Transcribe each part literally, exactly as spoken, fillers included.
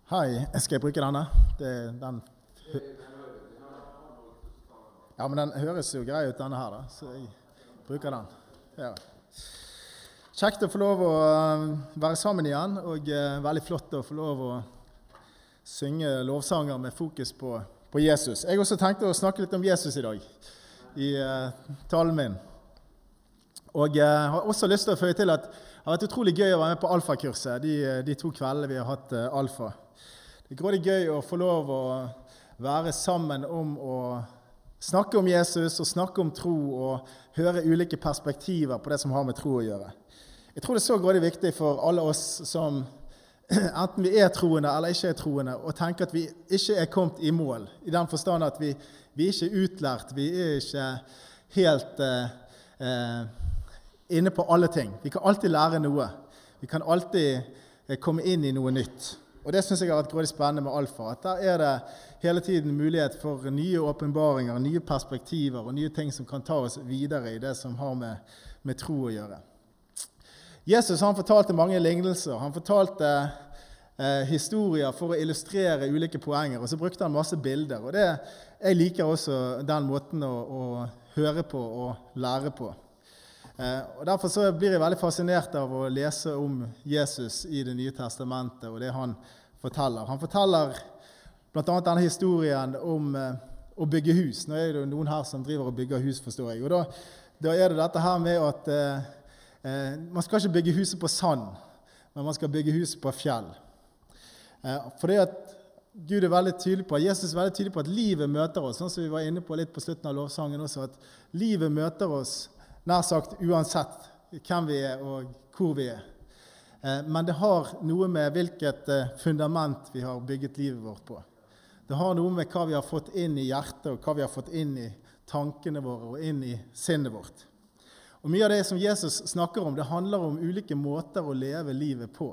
Hei, skal jeg bruke denne? Det, den... Ja, men den høres jo grei ut, denne her da, så jeg bruker den. Ja. Kjekt å få lov å være sammen igjen, og veldig flott å få lov å synge lovsanger med fokus på, på Jesus. Jeg også tenkte å snakke litt om Jesus i dag, i uh, talen min. Og jeg uh, har også lyst til å føye til at det har vært utrolig gøy å være med på alfakurset, de, de to kveldene vi har hatt uh, alfa. Det er grådig gøy å få lov å være sammen om å snakke om Jesus og snakke om tro og høre ulike perspektiver på det som har med tro å gjøre. Jeg tror det er så grådig viktig for alle oss som enten vi er troende eller ikke er troende, og tenke at vi ikke er kommet i mål, i den forstand at vi, vi ikke er utlært, vi er ikke helt eh, eh, inne på alle ting. Vi kan alltid lære noe. Vi kan alltid eh, komme inn i noe nytt. Og det synes jeg har vært grådig spennende med alfa, at der er det hele tiden mulighet for nye åpenbaringer, nye perspektiver og nye ting som kan ta oss videre i det som har med, med tro å gjøre. Jesus han fortalte mange lignelser, han fortalte eh, historier for å illustrere ulike poenger, og så brukte han masse bilder. Og det, jeg liker også den måten å, å høre på og lære på. Eh, og derfor så blir jeg veldig fascinert av å lese om Jesus i Det nye testamentet og det han forteller. Han forteller blant annet denne historien om eh, å bygge hus. Nå er det noen her som driver og bygger hus, forstår jeg. Og da, da er det dette her med at eh, eh, man skal ikke bygge huset på sand, men man skal bygge huset på fjell. Eh, for det at Gud er veldig tydelig på, Jesus er veldig tydelig på at livet møter oss, sånn som vi var inne på litt på slutten av lovsangen også, at livet møter oss nær sagt uansett hvem vi er og hvor vi er. Men det har noe med hvilket fundament vi har bygget livet vårt på. Det har noe med hva vi har fått inn i hjertet, og hva vi har fått inn i tankene våre og inn i sinnet vårt. Og mye av det som Jesus snakker om, det handler om ulike måter å leve livet på.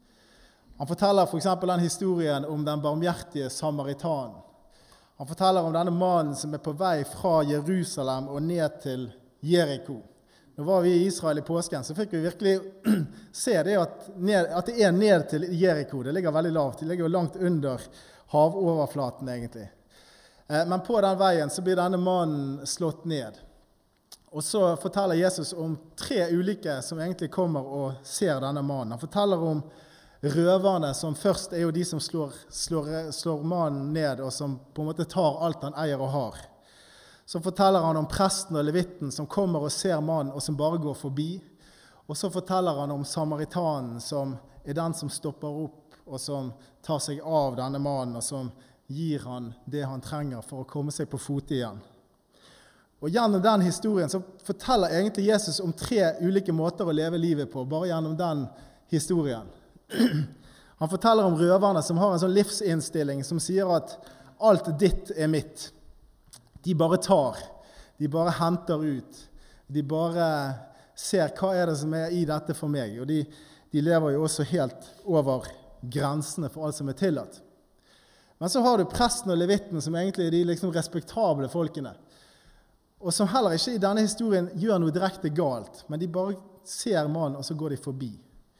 Han forteller for eksempel den historien om den barmhjertige samaritanen. Han forteller om denne mannen som er på vei fra Jerusalem og ned til Jericho. Nå var vi i Israel i påsken, så fikk vi virkelig se det at, ned, at det er ned til Jericho. Det ligger veldig lavt, det ligger jo langt under havoverflaten egentlig. Men på den veien så blir denne mannen slått ned. Og så forteller Jesus om tre ulike som egentlig kommer og ser denne mannen. Han forteller om røverne som først er jo de som slår, slår, slår mannen ned, og som på en måte tar alt han eier og har. Så forteller han om presten og levitten som kommer og ser mannen, og som bare går forbi. Og så forteller han om samaritanen som er den som stopper opp, og som tar seg av denne mannen, og som gir han det han trenger for å komme seg på fote igjen. Og gjennom den historien så forteller egentlig Jesus om tre ulike måter å leve livet på, bare gjennom den historien. Han forteller om røverne som har en sånn livsinnstilling som sier at alt ditt er mitt. De bare tar, de bare henter ut, de bare ser hva er det som er i dette for meg, og de, de lever jo også helt over grensene for alt som er tillatt. Men så har du presten og levitten som egentlig er de liksom respektable folkene, og som heller ikke i denne historien gjør noe direkte galt, men de bare ser mannen, og så går de forbi.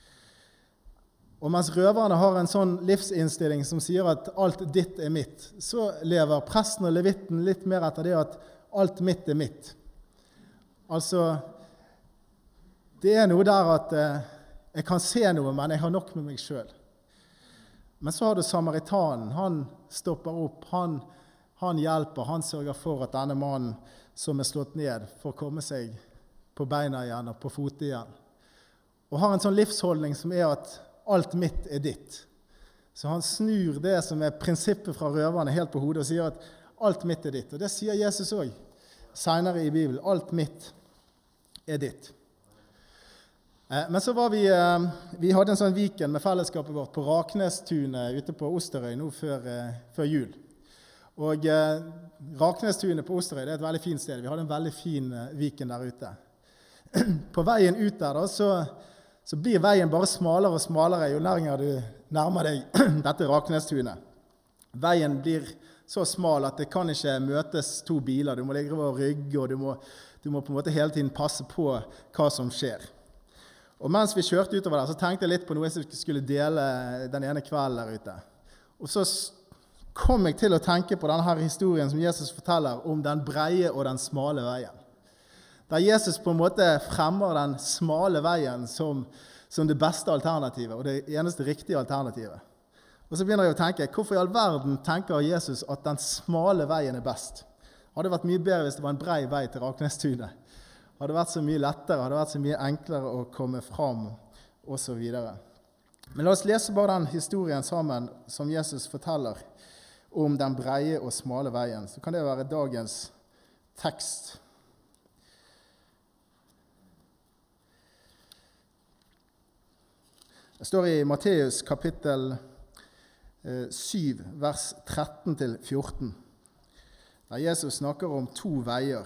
Og mens røverne har en sånn livsinnstilling som sier at alt ditt er mitt, så lever presten og levitten litt mer etter det at alt mitt er mitt. Altså, det er noe der at eh, jeg kan se noe, men jeg har nok med meg selv. Men så har du samaritanen, han stopper opp, han, han hjelper, han sørger for at denne mannen som er slått ned får komme seg på beina igjen og på fote igjen. Og har en sånn livsholdning som er at alt mitt er ditt. Så han snur det som er prinsippet fra røverne helt på hodet og sier at alt mitt er ditt. Og det sier Jesus også senere i Bibelen. Alt mitt er ditt. Men så var vi, vi hadde en sånn weekend med fellesskapet vårt på Raknestunet ute på Osterøy nå før, før jul. Og Raknestunet på Osterøy, det er et veldig fint sted. Vi hadde en veldig fin weekend der ute. På veien ut der da, så så blir veien bare smalere og smalere jo lenger du nærmer deg dette Raknestunet. Veien blir så smal at det kan ikke møtes to biler. Du må ligge over rygg, og du må, du må på en måte hele tiden passe på hva som skjer. Og mens vi kjørte utover der, så tenkte jeg litt på noe jeg skulle dele den ene kvelden der ute. Og så kom jeg til å tenke på denne her historien som Jesus forteller om den breie og den smale veien. Der Jesus på en måte fremmer den smale veien som, som det beste alternativet, og det eneste riktige alternativet. Og så begynner jeg å tenke, hvorfor i all verden tenker Jesus at den smale veien er best? Hadde det vært mye bedre hvis det var en brei vei til Raknestunet? Hadde det vært så mye lettere, hadde det vært så mye enklere å komme fram, og så videre. Men la oss lese bare den historien sammen som Jesus forteller om den breie og smale veien. Så kan det være dagens tekst. Det står i Matteus kapittel syv, vers tretten til fjorten, der Jesus snakker om to veier.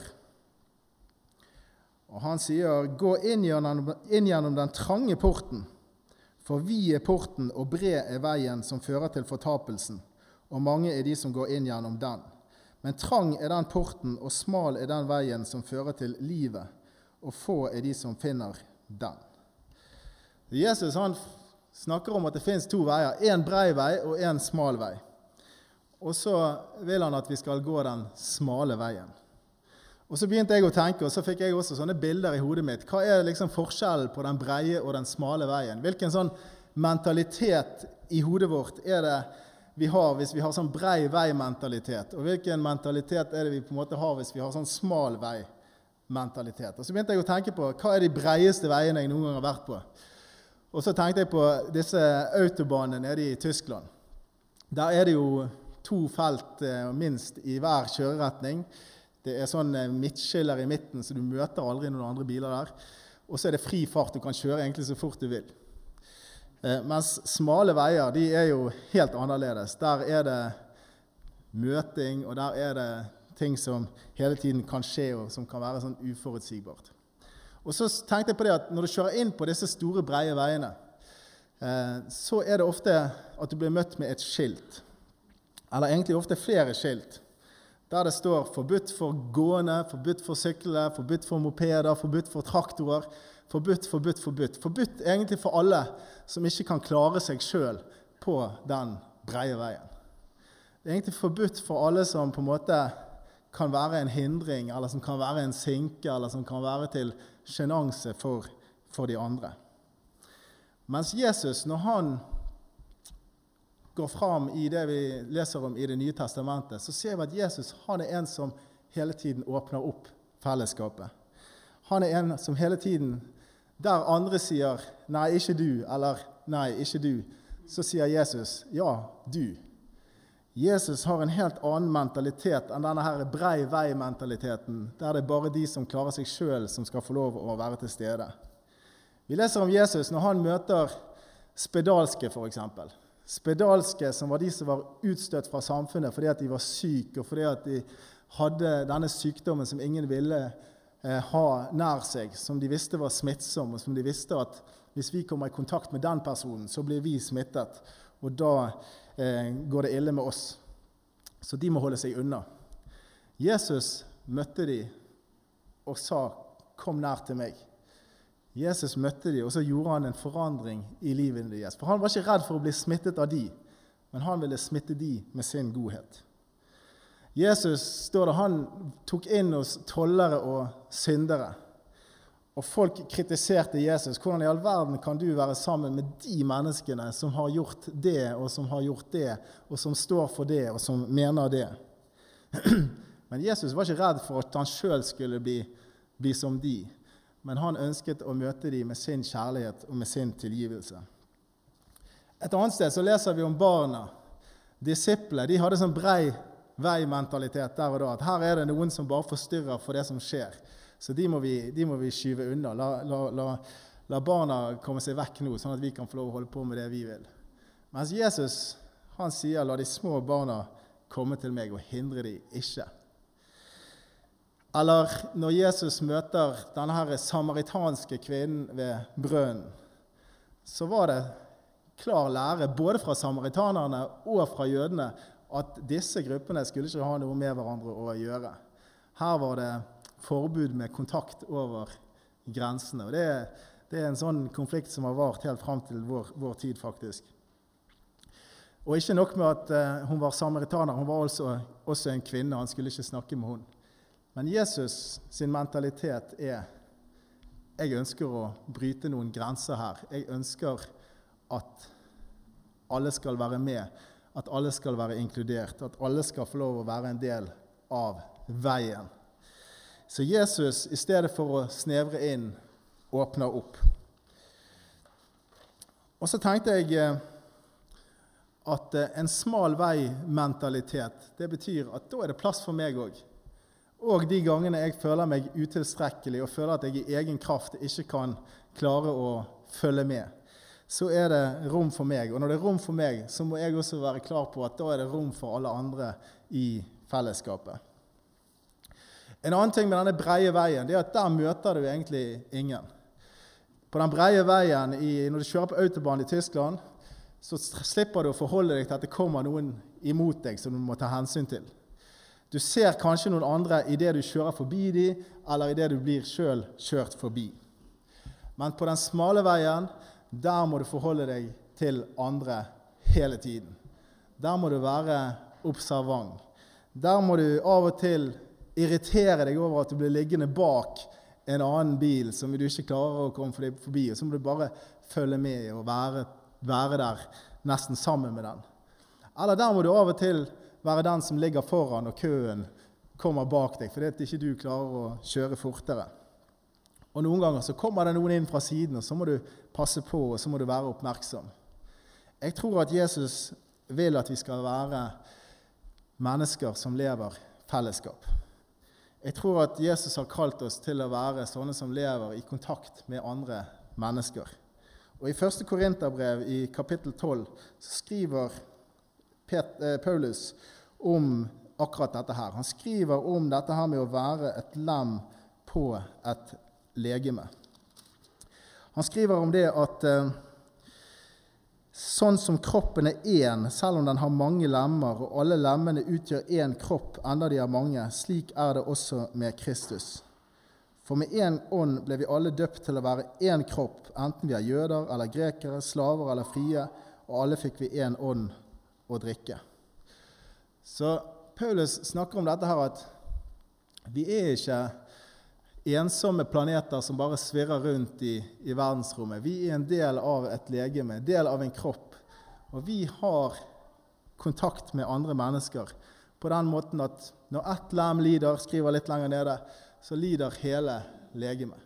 Og han sier, «Gå inn gjennom, inn gjennom den trange porten, for vid er porten og bred er veien som fører til fortapelsen, og mange er de som går inn gjennom den. Men trang er den porten, og smal er den veien som fører til livet, og få er de som finner den.» Jesus han snakker om at det finnes to veier, en brei vei og en smal vei. Og så vil han at vi skal gå den smale veien. Og så begynte jeg å tenke, og så fikk jeg også sånne bilder i hodet mitt. Hva er liksom forskjellen på den breie og den smale veien? Hvilken sånn mentalitet i hodet vårt er det vi har hvis vi har sånn brei vei-mentalitet? Og hvilken mentalitet er det vi på en måte har hvis vi har sånn smal vei-mentalitet? Og så begynte jeg å tenke på, hva er de breieste veiene jeg noen gang har vært på? Og så tenkte jeg på disse autobanene nede i Tyskland. Der er det jo to felt minst i hver kjøreretning. Det er sånn midtskiller i midten, så du møter aldri noen andre biler der. Og så er det fri fart, du kan kjøre egentlig så fort du vil. Mens smale veier, de er jo helt annerledes. Der er det møting, og der er det ting som hele tiden kan skje, og som kan være sånn uforutsigbart. Og så tenkte jeg på det at når du kjører inn på disse store breie veiene, så er det ofte at du blir møtt med et skilt. Eller egentlig ofte flere skilt. Der det står forbudt for gående, forbudt for sykler, forbudt for mopeder, forbudt for traktorer, forbudt, forbudt, forbudt. Forbudt egentlig for alle som ikke kan klare seg selv på den breie veien. Det er egentlig forbudt for alle som på en måte kan være en hindring, eller som kan være en sinke, eller som kan være til sjenanse for, for de andre. Mens Jesus, når han går fram i det vi leser om i Det nye testamentet, så ser vi at Jesus han er en som hele tiden åpner opp fellesskapet. Han er en som hele tiden, der andre sier, nei, ikke du, eller nei, ikke du, så sier Jesus, ja, du. Jesus har en helt annen mentalitet enn denne her brei vei-mentaliteten, der det er bare de som klarer seg selv som skal få lov å være til stede. Vi leser om Jesus når han møter spedalske, for eksempel. Spedalske som var de som var utstøtt fra samfunnet fordi at de var syke, og fordi at de hadde denne sykdommen som ingen ville eh, ha nær seg, som de visste var smittsom, og som de visste at hvis vi kommer i kontakt med den personen, så blir vi smittet, og da eh, går det ille med oss. Så de må holde seg unna. Jesus møtte de og sa, kom nær til meg. Jesus møtte de, og så gjorde han en forandring i livet deres. For han var ikke redd for å bli smittet av de, men han ville smitte de med sin godhet. Jesus, står det, han tok inn hos tollere og syndere. Og folk kritiserte Jesus. Hvordan i all verden kan du være sammen med de menneskene som har gjort det, og som har gjort det, og som står for det, og som mener det? Men Jesus var ikke redd for at han selv skulle bli, bli som de. Men han ønsket å møte dem med sin kjærlighet og med sin tilgivelse. Et annet sted så leser vi om barna. Disiplene, de hadde sånn brei vei-mentalitet der og da. At her er det noen som bare forstyrrer for det som skjer. Så de må vi, de må vi skyve unna. La, la, la, la barna komme seg vekk nå, sånn at vi kan få lov å holde på med det vi vil. Mens Jesus, han sier, la de små barna komme til meg og hindre de ikke. Eller når Jesus møter denne her samaritanske kvinnen ved brønnen, så var det klar lære både fra samaritanerne og fra jødene at disse gruppene skulle ikke ha noe med hverandre å gjøre. Her var det forbud med kontakt over grensene, og det, det er en sånn konflikt som har vart helt frem til vår, vår tid faktisk. Og ikke nok med at uh, hun var samaritaner, hun var altså også en kvinne, han skulle ikke snakke med hun. Men Jesus sin mentalitet er, jeg ønsker å bryte noen grenser her. Jeg ønsker at alle skal være med, at alle skal være inkludert, at alle skal få lov å være en del av veien. Så Jesus, i stedet for å snevre inn, åpner opp. Og så tenkte jeg at en smal vei-mentalitet, det betyr at da er det plass for meg også. Og de gangene jeg føler meg utilstrekkelig og føler at jeg i egen kraft ikke kan klare å følge med, så er det rom for meg. Og når det er rom for meg, så må jeg også være klar på at da er det rom for alle andre i fellesskapet. En annen ting med denne breie veien, det er at der møter du egentlig ingen. På den breie veien, i, når du kjører på autobahn i Tyskland, så slipper du å forholde deg til at det kommer noen imot deg som du må ta hensyn til. Du ser kanskje noen andre i det du kjører forbi dem, eller i det du blir selv kjørt forbi. Men på den smale veien, der må du forholde deg til andre hele tiden. Der må du være observant. Der må du av og til irritere deg over at du blir liggende bak en annen bil som du ikke klarer å komme forbi, og så må du bare følge med og være, være der nesten sammen med den. Eller der må du av og til være den som ligger foran og køen kommer bak deg, fordi at ikke du klarer å kjøre fortere. Og noen ganger så kommer det noen inn fra siden, og så må du passe på, og så må du være oppmerksom. Jeg tror at Jesus vil at vi skal være mennesker som lever fellesskap. Jeg tror at Jesus har kalt oss til å være sånne som lever i kontakt med andre mennesker. Og i første Korinterbrev i kapittel tolv så skriver Pet, eh, Paulus om akkurat dette her. Han skriver om dette her med å være et lem på et legeme. Han skriver om det at eh, sånn som kroppen er en, selv om den har mange lemmer, og alle lemmene utgjør en kropp, enda de har mange, slik er det også med Kristus. For med en ånd ble vi alle døpt til å være en kropp, enten vi er jøder eller grekere, slaver eller frie, og alle fikk vi en ånd å drikke. Så Paulus snakker om dette her at vi er ikke ensomme planeter som bare svirrer rundt i, i verdensrommet. Vi er en del av et legeme, en del av en kropp, og vi har kontakt med andre mennesker på den måten at når ett lem lider, skriver litt lenger nede, så lider hele legemet.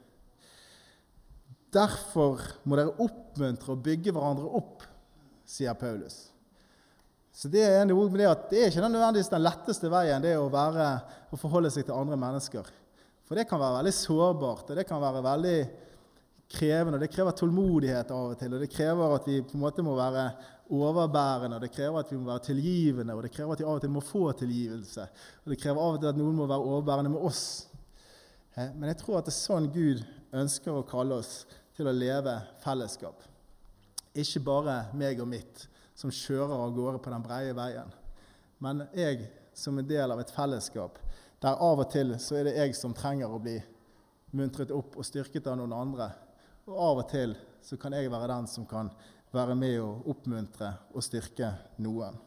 Derfor må dere oppmuntre og bygge hverandre opp, sier Paulus. Så det er noe med det at det er ikke nødvendigvis den letteste veien, det å, være, å forholde seg til andre mennesker. For det kan være veldig sårbart, og det kan være veldig krevende, og det krever tålmodighet av og til, og det krever at vi på en måte må være overbærende, og det krever at vi må være tilgivende, og det krever at vi av og til må få tilgivelse, og det krever av og til at noen må være overbærende med oss. Men jeg tror at det er sånn Gud ønsker å kalle oss til å leve fellesskap. Ikke bare meg og mitt, som kjører av gårde på den breie veien, men jeg som en del av et fellesskap, der av og til så er det jeg som trenger å bli muntret opp og styrket av noen andre, og av og til så kan jeg være den som kan være med og oppmuntre og styrke noen.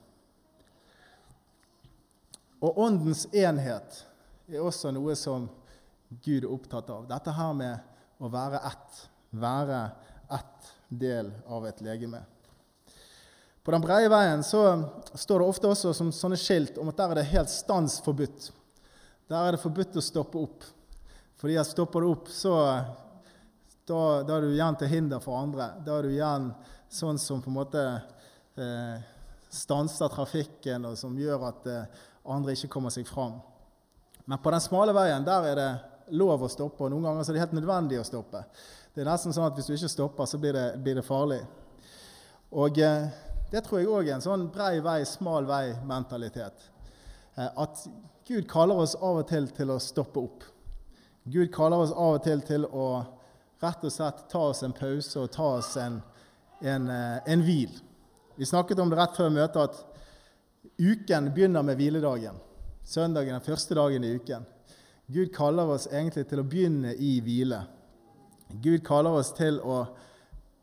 Og åndens enhet er også noe som Gud er opptatt av. Dette her med å være ett, være ett del av et legeme. På den breie veien så står det ofte også som sånne skilt om at der er det helt stansforbudt. Der er det forbudt å stoppe opp. Fordi at stopper du opp, så da, da er du igjen til hinder for andre. Da er du igjen sånn som på en måte eh, stanser trafikken, og som gjør at eh, andre ikke kommer seg fram. Men på den smale veien, der er det lov å stoppe, og noen ganger så er det helt nødvendig å stoppe. Det er nesten sånn at hvis du ikke stopper, så blir det, blir det farlig. Og eh, det tror jeg også er en sånn brei vei, smal vei mentalitet. Eh, at Gud kaller oss av og til til å stoppe opp. Gud kaller oss av og til til å rett og slett ta oss en pause og ta oss en, en, en hvil. Vi snakket om det rett før møtet at uken begynner med hviledagen. Søndagen er første dagen i uken. Gud kaller oss egentlig til å begynne i hvile. Gud kaller oss til å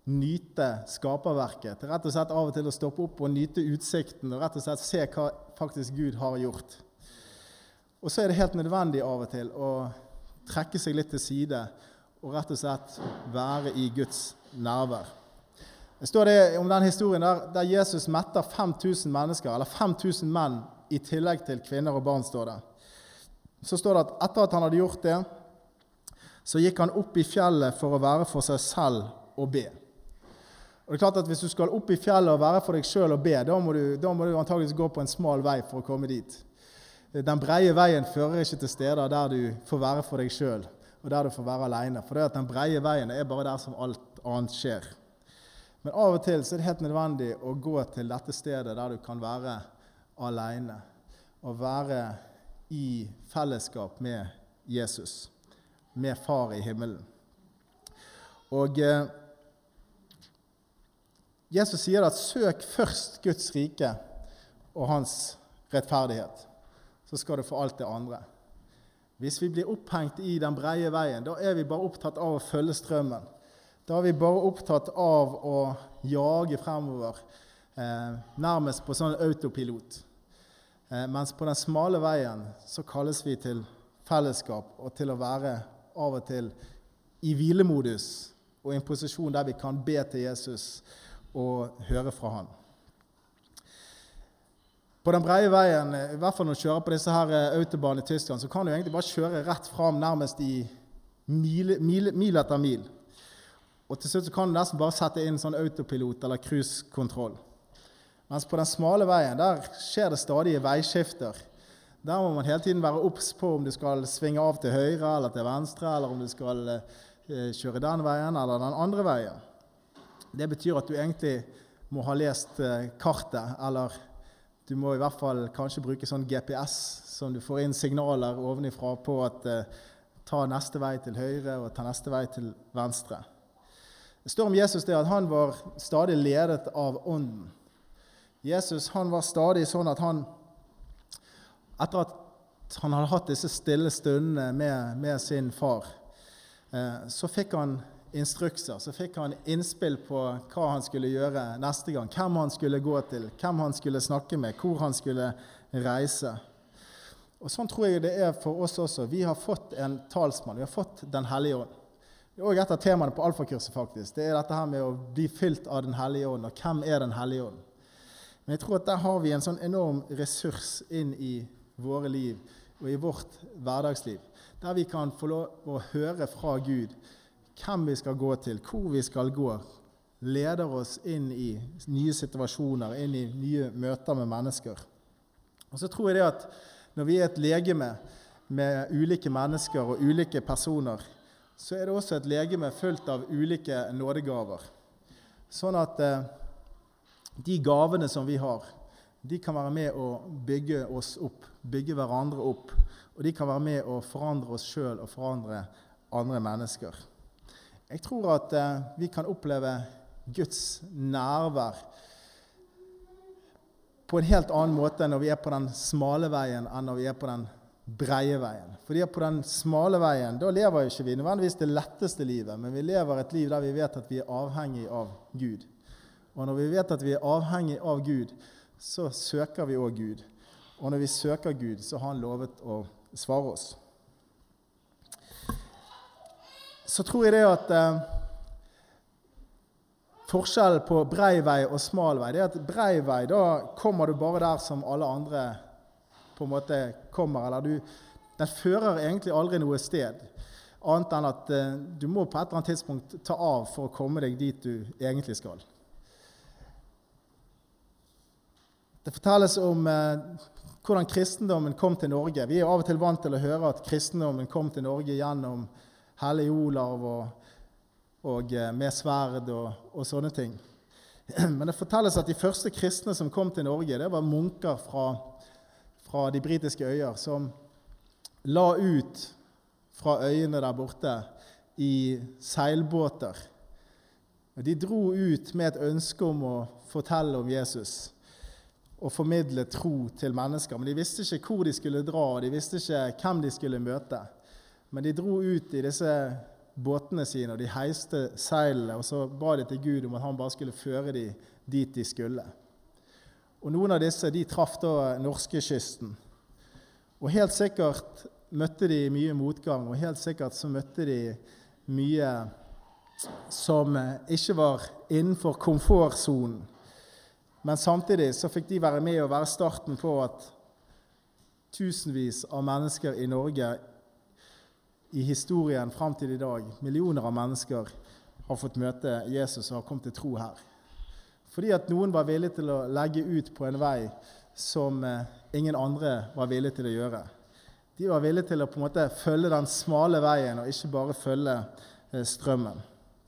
nyte skaperverket, til rett og slett av og til å stoppe opp og nyte utsikten, og rett og slett se hva faktisk Gud har gjort. Og så er det helt nødvendig av og til å trekke seg litt til side, og rett og slett være i Guds nærvær. Det står det om den historien der, der Jesus metter fem tusen mennesker, eller fem tusen menn, i tillegg til kvinner og barn, står det. Så står det at etter at han hadde gjort det, så gikk han opp i fjellet for å være for seg selv og be. Og det er klart at hvis du skal opp i fjellet og være for deg selv og be, da må du, da må du antageligvis gå på en smal vei for å komme dit. Den breie veien fører ikke til steder der du får være for deg selv, og der du får være alene. For det at den breie veien er bare der som alt annet skjer. Men av og til så er det helt nødvendig å gå til dette stedet der du kan være alene, og være i fellesskap med Jesus, med Far i himmelen. Og eh, Jesus sier at søk først Guds rike og hans rettferdighet, så skal du få alt det andre. Hvis vi blir opphengt i den breie veien, da er vi bare opptatt av å følge strømmen. Da er vi bare opptatt av å jage fremover, eh, nærmest på sånn autopilot. Eh, mens på den smale veien så kalles vi til fellesskap og til å være av og til i hvilemodus og i en posisjon der vi kan be til Jesus og høre fra han. På den breie veien, i hvert fall når du kjører på disse her autobahn i Tyskland, så kan du egentlig bare kjøre rett fram nærmest i mil, mil, mil etter mil. Og til slutt så kan du nesten bare sette inn sånn autopilot eller cruisekontroll. Mens på den smale veien, der skjer det stadige veiskifter. Der må man hele tiden være obs på om du skal svinge av til høyre eller til venstre, eller om du skal eh, kjøre den veien eller den andre veien. Det betyr at du egentlig må ha lest eh, kartet, eller du må i hvert fall kanskje bruke sånn G P S, som du får inn signaler ovenifra på at eh, ta neste vei til høyre og ta neste vei til venstre. Det står om Jesus det at han var stadig ledet av ånden. Jesus han var stadig sånn at han, etter at han hadde hatt disse stille stundene med, med sin far, eh, så fikk han instrukser, så fikk han innspill på hva han skulle gjøre neste gang, hvem han skulle gå til, hvem han skulle snakke med, hvor han skulle reise. Og sånn tror jeg det er for oss også. Vi har fått en talsmann, vi har fått Den hellige ånd. Det er også et av temaene på alfakurset faktisk. Det er dette her med å bli fylt av Den hellige ånd, og hvem er Den hellige ånd? Men jeg tror at der har vi en sånn enorm ressurs inn i våre liv, og i vårt hverdagsliv, der vi kan få lov å høre fra Gud hvem vi skal gå til, hvor vi skal gå, leder oss inn i nye situasjoner, inn i nye møter med mennesker. Og så tror jeg det at når vi er et legeme med ulike mennesker og ulike personer, så er det også et legeme fullt av ulike nådegaver. Sånn at eh, de gavene som vi har, de kan være med å bygge oss opp, bygge hverandre opp, og de kan være med å forandre oss selv og forandre andre mennesker. Jeg tror at eh, vi kan oppleve Guds nærvær på en helt annen måte når vi er på den smale veien enn når vi er på den breie veien. Fordi på den smale veien, da lever jo ikke vi nødvendigvis det letteste livet, men vi lever et liv der vi vet at vi er avhengig av Gud. Og når vi vet at vi er avhengig av Gud, så søker vi også Gud. Og når vi søker Gud, så har han lovet å svare oss. Så tror jeg det at eh, forskjellen på brei vei og smal vei, det er at brei vei, da kommer du bare der som alle andre på en måte kommer, eller du, den fører egentlig aldri noe sted, annet enn at eh, du må på et eller annet tidspunkt ta av for å komme deg dit du egentlig skal. Det fortelles om eh, hvordan kristendommen kom til Norge. Vi er av og til vant til å høre at kristendommen kom til Norge gjennom Hellig Olav og, og eh, med sverd og, og sånne ting. Men det fortelles at de første kristne som kom til Norge, det var munker fra, fra de britiske øyer, som la ut fra øyene der borte i seilbåter. Og de dro ut med et ønske om å fortelle om Jesus og formidle tro til mennesker. Men de visste ikke hvor de skulle dra, og de visste ikke hvem de skulle møte. Men de dro ut i disse båtene sine, og de heiste seilene, og så ba de til Gud om at han bare skulle føre de dit de skulle. Og noen av disse, de traff da norskekysten. Og helt sikkert møtte de mye motgang, og helt sikkert så møtte de mye som ikke var innenfor komfortzonen. Men samtidig så fikk de være med og være starten på at tusenvis av mennesker i Norge i historien frem til i dag, millioner av mennesker har fått møte Jesus og har kommet til tro her. Fordi at noen var villige til å legge ut på en vei som ingen andre var villige til å gjøre. De var villige til å på en måte følge den smale veien og ikke bare følge strømmen.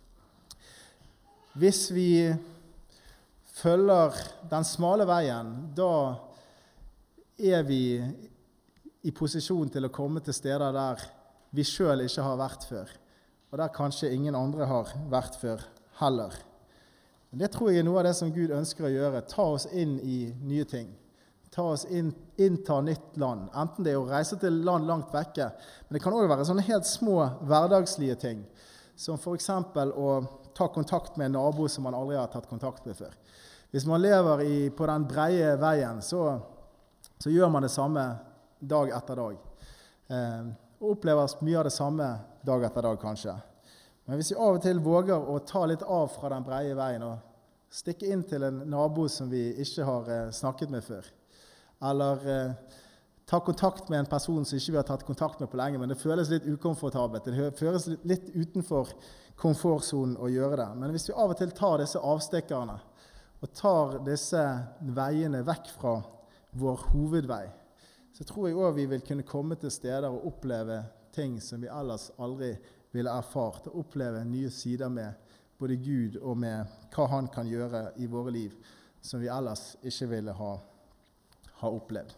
Hvis vi følger den smale veien, da er vi i posisjon til å komme til steder der vi selv ikke har vært før, og der kanskje ingen andre har vært før heller. Men det tror jeg er noe av det som Gud ønsker å gjøre. Ta oss inn i nye ting. Ta oss inn, innta nytt land. Enten det er å reise til land langt vekke, men det kan også være sånne helt små hverdagslige ting, som for eksempel å ta kontakt med en nabo som man aldri har tatt kontakt med før. Hvis man lever i, på den breie veien, så, så gjør man det samme dag etter dag. Eh, og opplever mye av det samme dag etter dag kanskje. Men hvis vi av og til våger å ta litt av fra den breie veien og stikke inn til en nabo som vi ikke har eh, snakket med før, eller eh, ta kontakt med en person som ikke vi har tatt kontakt med på lenge, men det føles litt ukomfortabelt, det føles litt, litt utenfor komfortzonen å gjøre det. Men hvis vi av og til tar disse avstikkerne og tar disse veiene vekk fra vår hovedvei, så tror jeg også vi vil kunne komme til steder og oppleve ting som vi ellers aldri ville erfart, og oppleve nye sider med både Gud og med hva han kan gjøre i våre liv, som vi ellers ikke ville ha, ha opplevd.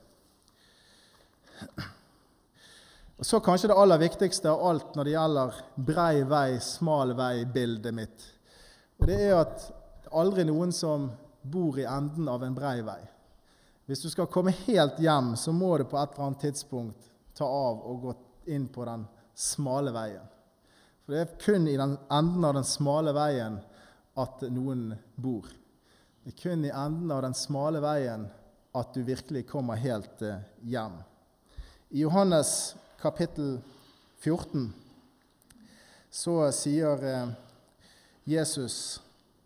Og så kanskje det aller viktigste av alt når det gjelder brei vei, smal vei-bildet mitt. Og det er at det er aldri noen som bor i enden av en brei vei. Hvis du skal komme helt hjem, så må du på et eller annet tidspunkt ta av og gå inn på den smale veien. For det er kun i den enden av den smale veien at noen bor. Det er kun i enden av den smale veien at du virkelig kommer helt hjem. I Johannes kapittel fjorten så sier Jesus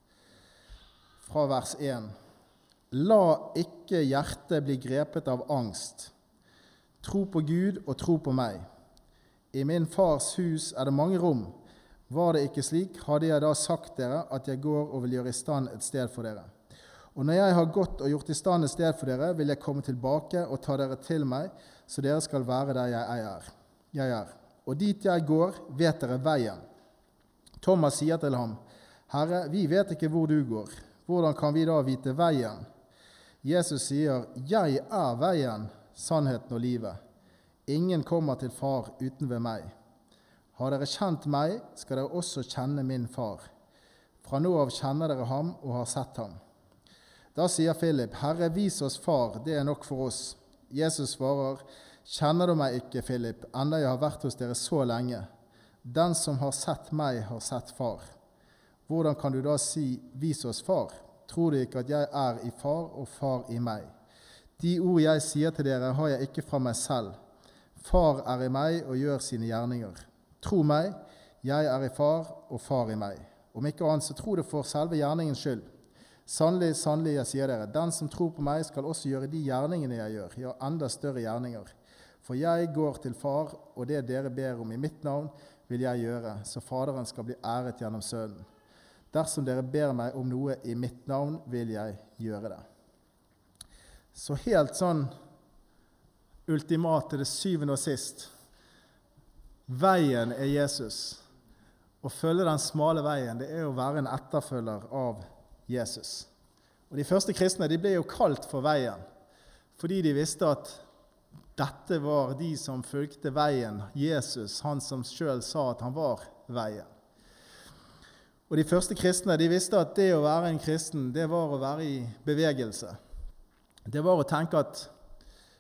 fra vers én: La ikke hjertet bli grepet av angst. Tro på Gud og tro på meg. I min fars hus er det mange rom. Var det ikke slik, hadde jeg da sagt dere at jeg går og vil gjøre i stand et sted for dere. Og når jeg har gått og gjort i stand et sted for dere, vil jeg komme tilbake og ta dere til meg, så dere skal være der jeg er. Jeg er. Og dit jeg går, vet dere veien. Thomas sier til ham: Herre, vi vet ikke hvor du går. Hvordan kan vi da vite veien? Jesus sier: Jeg er veien, sannheten og livet. Ingen kommer til far uten ved meg. Har dere kjent meg, skal dere også kjenne min far. Fra nå av kjenner dere ham og har sett ham. Da sier Philip: Herre, vis oss far, det er nok for oss. Jesus svarer: Kjenner du meg ikke, Philip, enda jeg har vært hos dere så lenge? Den som har sett meg, har sett far. Hvordan kan du da si, vis oss far? Tror du ikke at jeg er i far og far i meg? De ord jeg sier til dere, har jeg ikke fra meg selv. Far er i meg og gjør sine gjerninger. Tro meg, jeg er i far og far i meg. Om ikke annet, så tro det for selve gjerningens skyld. Sannelig, sannelig, jeg sier dere, den som tror på meg skal også gjøre de gjerningene jeg gjør, ja, enda større gjerninger. For jeg går til far, og det dere ber om i mitt navn, vil jeg gjøre, så Faderen skal bli æret gjennom Sønnen. Dersom dere ber meg om noe i mitt navn, vil jeg gjøre det. Så helt sånn ultimat til det syvende og sist. Veien er Jesus. Å følge den smale veien, det er å være en etterfølger av Jesus. Og de første kristne, de ble jo kalt for veien, fordi de visste at dette var de som fulgte veien. Jesus, han som selv sa at han var veien. Og de første kristne, de visste at det å være en kristen, det var å være i bevegelse. Det var å tenke at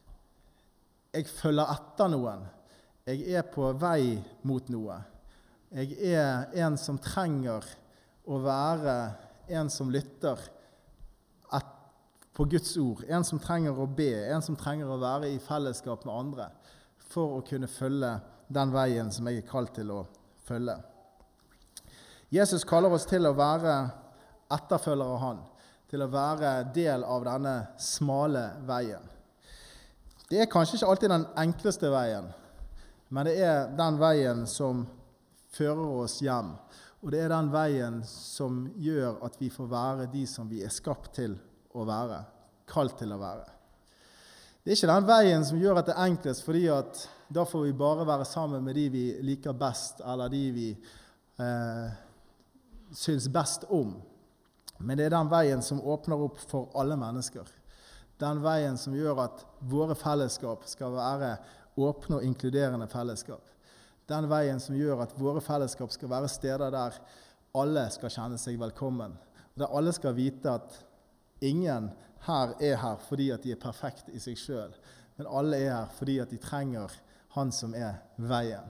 jeg følger etter noen. Jeg er på vei mot noe. Jeg er en som trenger å være en som lytter et, på Guds ord. En som trenger å be, en som trenger å være i fellesskap med andre for å kunne følge den veien som jeg er kalt til å følge. Jesus kaller oss til å være etterfølgere av han, til å være del av denne smale veien. Det er kanskje ikke alltid den enkleste veien, men det er den veien som fører oss hjem, og det er den veien som gjør at vi får være de som vi er skapt til å være, kalt til å være. Det er ikke den veien som gjør at det er enklest, fordi at da får vi bare være sammen med de vi liker best, eller de vi eh, synes best om. Men det er den veien som åpner opp for alle mennesker. Den veien som gjør at våre fellesskap skal være åpne og inkluderende fellesskap. Den veien som gjør at våre fellesskap skal være steder der alle skal kjenne seg velkommen. Der alle skal vite at ingen her er her fordi at de er perfekte i seg selv, men alle er her fordi at de trenger han som er veien.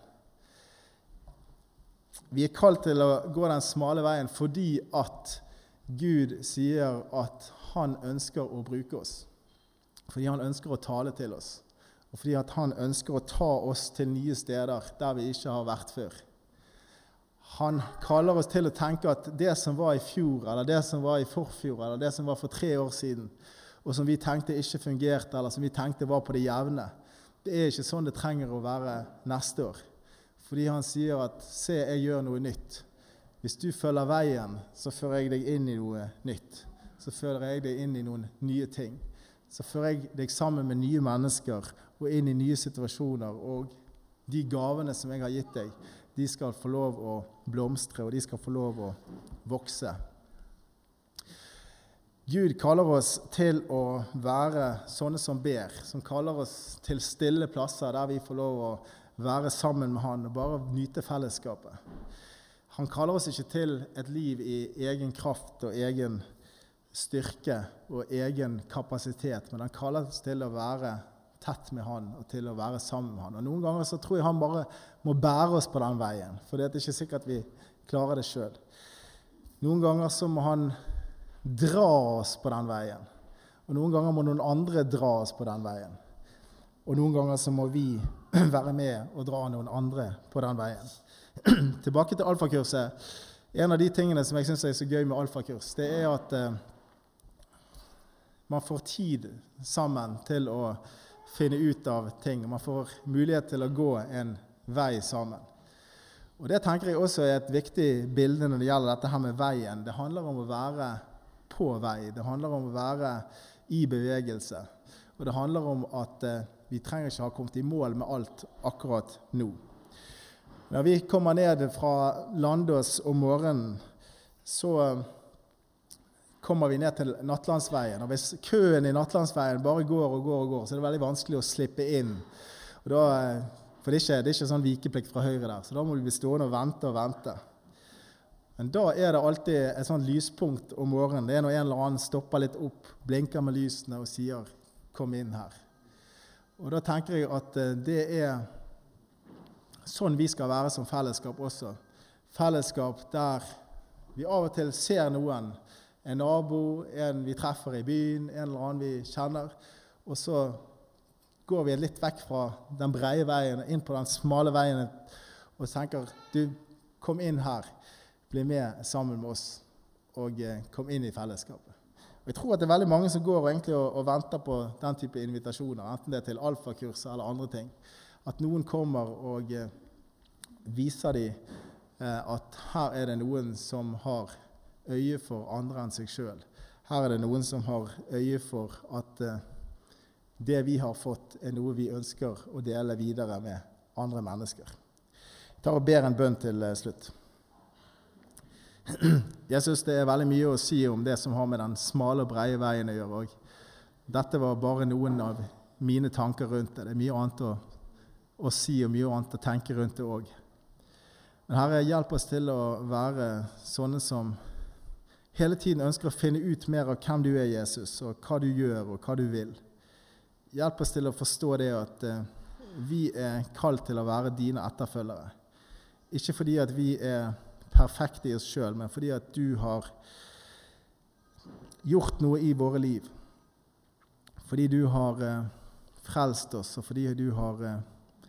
Vi er kalt til å gå den smale veien fordi at Gud sier at han ønsker å bruke oss. Fordi han ønsker å tale til oss. Og fordi at han ønsker å ta oss til nye steder der vi ikke har vært før. Han kaller oss til å tenke at det som var i fjor, eller det som var i forfjor, eller det som var for tre år siden, og som vi tenkte ikke fungerte, eller som vi tenkte var på det jevne, det er ikke sånn det trenger å være neste år. Fordi han sier at, se, jeg gjør noe nytt. Hvis du følger veien, så fører jeg deg inn i noe nytt. Så fører jeg deg inn i noen nye ting. Så fører jeg deg sammen med nye mennesker og inn i nye situasjoner, og de gavene som jeg har gitt deg, de skal få lov å blomstre, og de skal få lov å vokse. Gud kaller oss til å være sånne som ber, som kaller oss til stille plasser der vi får lov å være sammen med han og bare nyte fellesskapet. Han kaller oss ikke til et liv i egen kraft og egen styrke og egen kapasitet, men han kaller oss til å være tett med han og til å være sammen med han. Og noen ganger så tror jeg han bare må bære oss på den veien, for det er ikke sikkert at vi klarer det selv. Noen ganger så må han dra oss på den veien, og noen ganger må noen andre dra oss på den veien. Og noen ganger så må vi være med og dra noen andre på den veien. Tilbake til alfakurset. En av de tingene som jeg synes er så gøy med alfakurs, det er at eh, man får tid sammen til å finne ut av ting. Man får mulighet til å gå en vei sammen. Og det tenker jeg også er et viktig bilde når det gjelder dette her med veien. Det handler om å være på vei. Det handler om å være i bevegelse. Og det handler om at eh, vi trenger ikke ha kommet i mål med alt akkurat nå. Når vi kommer ned fra Landås om morgenen, så kommer vi ned til Nattlandsveien. Og hvis køen i Nattlandsveien bare går og går og går, så er det veldig vanskelig å slippe inn. Og da, for det er, ikke, det er ikke sånn vikeplikt fra høyre der, så da må vi bli stående og vente og vente. Men da er det alltid et sånt lyspunkt om morgenen. Det er når en eller annen stopper litt opp, blinker med lysene og sier, kom inn her. Og da tenker jeg at det er sånn vi skal være som fellesskap også. Fellesskap der vi av og til ser noen, en nabo, en vi treffer i byen, en eller annen vi kjenner, og så går vi litt vekk fra den breie veien, inn på den smale veien, og tenker, du, kom inn her, bli med sammen med oss, og kom inn i fellesskapet. Og jeg tror at det er veldig mange som går egentlig og, og venter på den type invitasjoner, enten det er til alfakurs eller andre ting. At noen kommer og eh, viser dem eh, at her er det noen som har øye for andre enn seg selv. Her er det noen som har øye for at eh, det vi har fått er noe vi ønsker å dele videre med andre mennesker. Jeg tar og ber en bønn til eh, slutt. Jeg synes det er veldig mye å si om det som har med den smale og breie veien å gjøre. Og dette var bare noen av mine tanker rundt det. Det er mye annet å, å si og mye annet å tenke rundt det også. Men Herre, hjelp oss til å være sånne som hele tiden ønsker å finne ut mer av hvem du er, Jesus, og hva du gjør og hva du vil. Hjelp oss til å forstå det at eh, vi er kalt til å være dine etterfølgere. Ikke fordi at vi er perfekte i oss selv, men fordi at du har gjort noe i våre liv. Fordi du har eh, frelst oss, og fordi du har eh,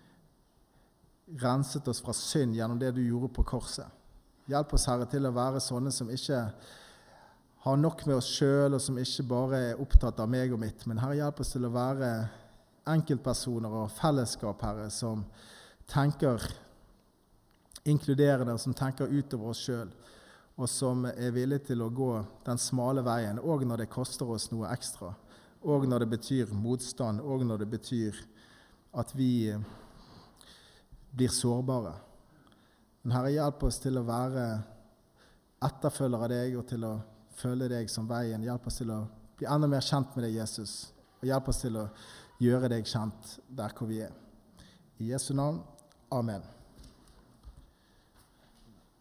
renset oss fra synd gjennom det du gjorde på korset. Hjelp oss, Herre, til å være sånne som ikke har nok med oss selv, og som ikke bare er opptatt av meg og mitt. Men Herre, hjelp oss til å være enkeltpersoner og fellesskap, Herre, som tenker inkluderende, og som tenker utover oss selv, og som er villige til å gå den smale veien, og når det koster oss noe ekstra, og når det betyr motstand, og når det betyr at vi blir sårbare. Men Herre, hjelp oss til å være etterfølgere av deg, og til å følge deg som veien. Hjelp oss til å bli enda mer kjent med deg, Jesus, og hjelp oss til å gjøre deg kjent der hvor vi er. I Jesu navn, amen.